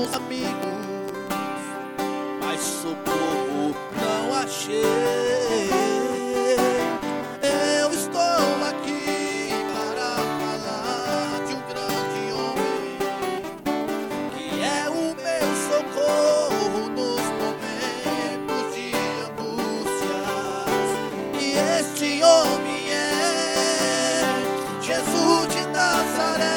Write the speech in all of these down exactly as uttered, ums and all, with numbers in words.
bons amigos, mas socorro não achei. Eu estou aqui para falar de um grande homem, que é o meu socorro nos momentos de angústias. E este homem é Jesus de Nazaré.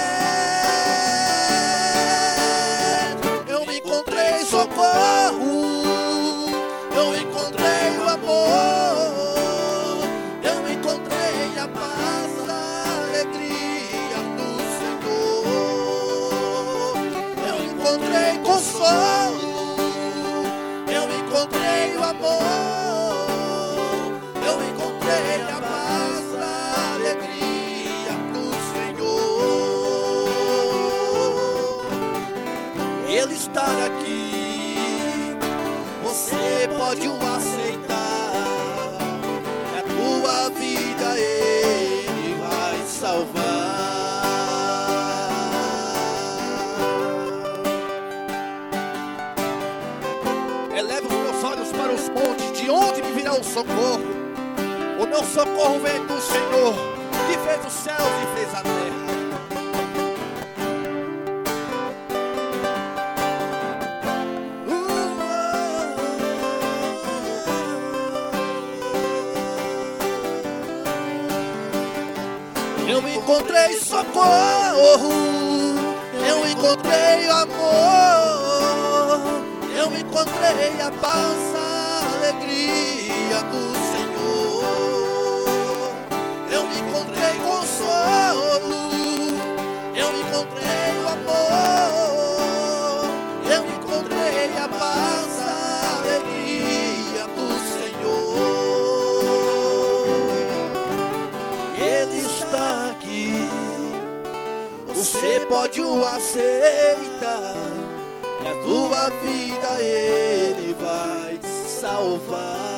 Eu encontrei socorro, eu encontrei o amor, eu encontrei a paz, a alegria do Senhor. Eu encontrei consolo, eu encontrei o amor, eu encontrei a paz, a alegria do Senhor. Ele está aqui, você pode o aceitar. A tua vida Ele vai salvar. Eleva os meus olhos para os montes, de onde me virá o socorro? O meu socorro vem do Senhor, que fez os céus e fez a terra. Eu encontrei socorro, eu encontrei amor, eu encontrei a paz, a alegria do Senhor. Eu encontrei consolo, eu encontrei o amor, eu encontrei a paz, a alegria do Senhor. Ele está aqui, você pode o aceitar. E a tua vida Ele vai salvar.